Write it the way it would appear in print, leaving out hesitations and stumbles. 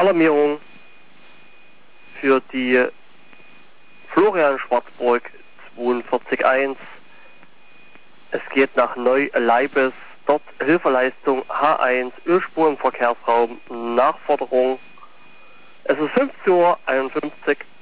Alarmierung für die Florian Schwarzburg 42.1. Es geht nach Neu-Leibes. Dort Hilfeleistung H1, Ölspur im Verkehrsraum, Nachforderung. Es ist 15:51 Uhr.